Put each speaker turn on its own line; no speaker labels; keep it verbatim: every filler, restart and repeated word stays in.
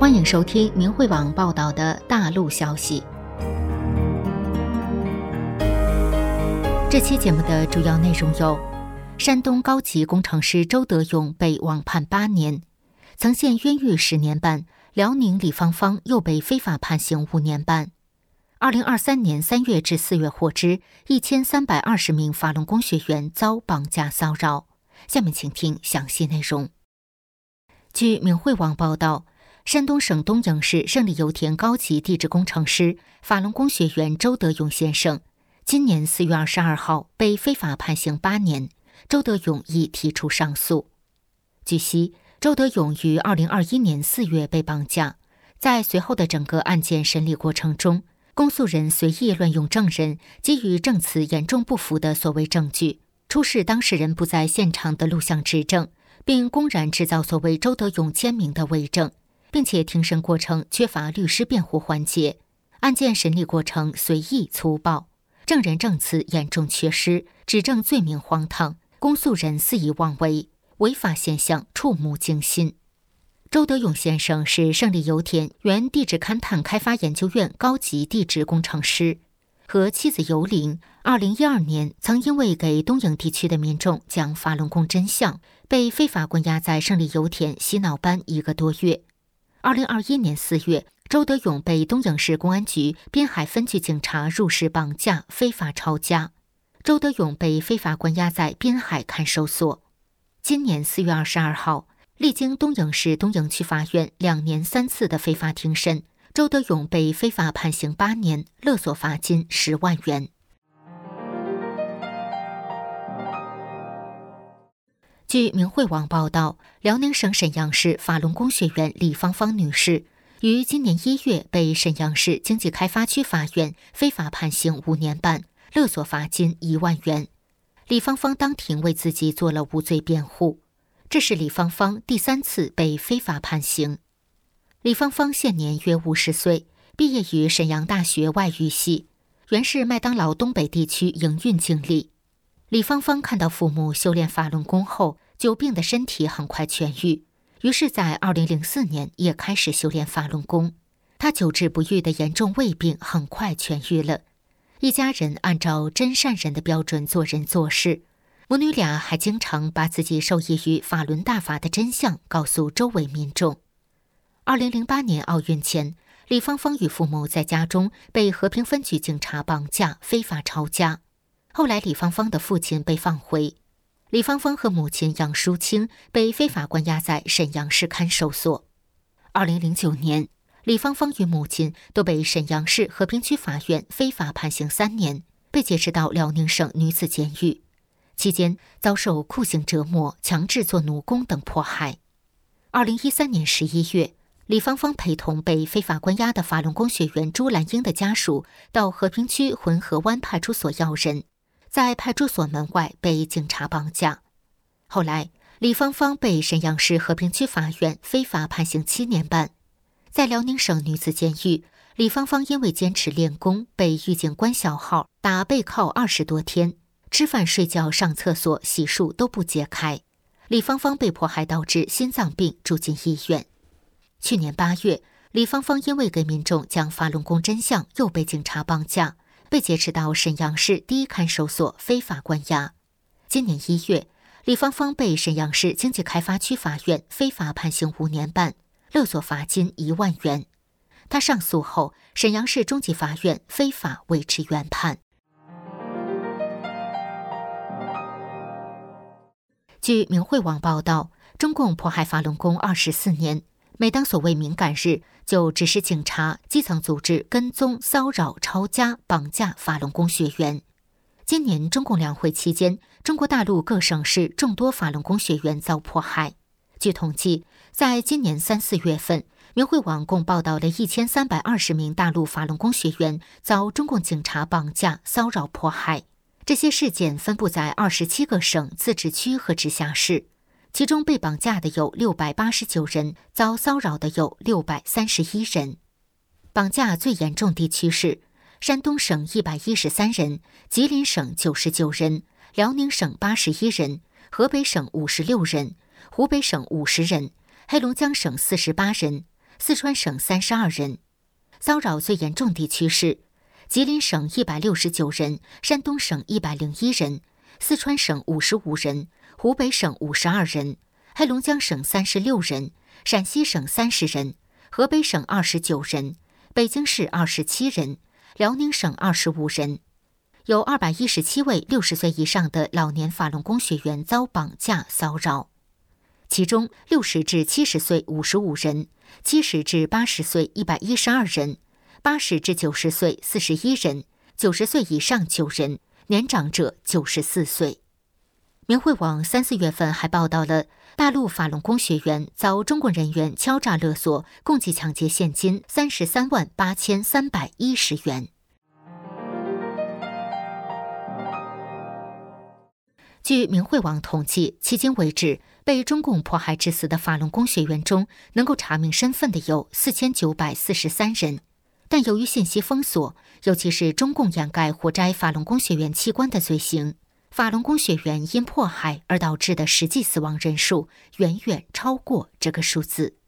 欢迎收听明慧网报道的大陆消息。这期节目的主要内容有：山东高级工程师周德勇被网判八年，曾陷冤狱十年半；辽宁李芳芳又被非法判刑五年半。二零二三年三月至四月获知，一千三百二十名法轮功学员遭绑架骚扰。下面请听详细内容。据明慧网报道，山东省东营市胜利油田高级地质工程师、法轮功学员周德勇先生，今年四月二十二号被非法判刑八年，周德勇已提出上诉。据悉，周德勇于二零二一年四月被绑架，在随后的整个案件审理过程中，公诉人随意乱用证人基于证词严重不符的所谓证据，出示当事人不在现场的录像质证，并公然制造所谓周德勇签名的伪证，并且庭审过程缺乏律师辩护环节，案件审理过程随意粗暴，证人证词严重缺失，指证罪名荒唐，公诉人肆意妄为，违法现象触目惊心。周德勇先生是胜利油田原地质勘探开发研究院高级地质工程师，和妻子尤玲二零一二年曾因为给东营地区的民众讲法轮功真相，被非法关押在胜利油田洗脑班一个多月。二零二一年四月，周德勇被东营市公安局滨海分局警察入室绑架，非法抄家。周德勇被非法关押在滨海看守所。今年四月二十二号，历经东营市东营区法院两年三次的非法庭审，周德勇被非法判刑八年，勒索罚金十万元。据明慧网报道，辽宁省沈阳市法轮功学员李芳芳女士于今年一月被沈阳市经济开发区法院非法判刑五年半，勒索罚金一万元。李芳芳当庭为自己做了无罪辩护，这是李芳芳第三次被非法判刑。李芳芳现年约五十岁，毕业于沈阳大学外语系，原是麦当劳东北地区营运经理。李芳芳看到父母修炼法轮功后，久病的身体很快痊愈，于是在二零零四年也开始修炼法轮功。她久治不愈的严重胃病很快痊愈了。一家人按照真善人的标准做人做事，母女俩还经常把自己受益于法轮大法的真相告诉周围民众。二零零八年奥运前，李芳芳与父母在家中被和平分局警察绑架，非法抄家。后来李芳芳的父亲被放回，李芳芳和母亲杨淑清被非法关押在沈阳市看守所。二零零九年，李芳芳与母亲都被沈阳市和平区法院非法判刑三年，被解释到辽宁省女子监狱，期间遭受酷刑折磨、强制做奴工等迫害。二零一三年十一月，李芳芳陪同被非法关押的法轮功学员朱兰英的家属到和平区浑河湾派出所要人，在派出所门外被警察绑架。后来，李芳芳被沈阳市和平区法院非法判刑七年半。在辽宁省女子监狱，李芳芳因为坚持练功，被狱警关小号打背铐二十多天，吃饭、睡觉、上厕所、洗漱都不解开。李芳芳被迫害导致心脏病，住进医院。去年八月，李芳芳因为给民众讲法轮功真相，又被警察绑架，被劫持到沈阳市第一看守所非法关押。今年一月，李芳芳被沈阳市经济开发区法院非法判刑五年半，勒索罚金一万元。她上诉后，沈阳市中级法院非法维持原判。据明慧网报道，中共迫害法轮功二十四年，每当所谓敏感日，就指使警察、基层组织跟踪、骚扰、抄家、绑架法轮功学员。今年中共两会期间，中国大陆各省市众多法轮功学员遭迫害。据统计，在今年三四月份，明慧网共报道了一千三百二十名大陆法轮功学员遭中共警察绑架、骚扰、迫害。这些事件分布在二十七个省、自治区和直辖市，其中被绑架的有六百八十九人，遭骚扰的有六百三十一人。绑架最严重地区是山东省一百一十三人，吉林省九十九人，辽宁省八十一人，河北省五十六人，湖北省五十人，黑龙江省四十八人， 四川省三十二人。骚扰最严重地区是吉林省一百六十九人，山东省一百零一人，四川省五十五人，湖北省五十二人，黑龙江省三十六人，陕西省三十人，河北省二十九人，北京市二十七人，辽宁省二十五人。有二百一十七位六十岁以上的老年法轮功学员遭绑架骚扰，其中六十至七十岁五十五人，七十至八十岁一百一十二人，八十至九十岁四十一人，九十岁以上九人，年长者九十四岁。明慧网三四月份还报道了大陆法轮功学员遭中共人员敲诈勒索，共计抢劫现金三十三万八千三百一十元。据明慧网统计，迄今为止，被中共迫害致死的法轮功学员中，能够查明身份的有四千九百四十三人。但由于信息封锁，尤其是中共掩盖活摘法轮功学员器官的罪行，法轮功学员因迫害而导致的实际死亡人数远远超过这个数字。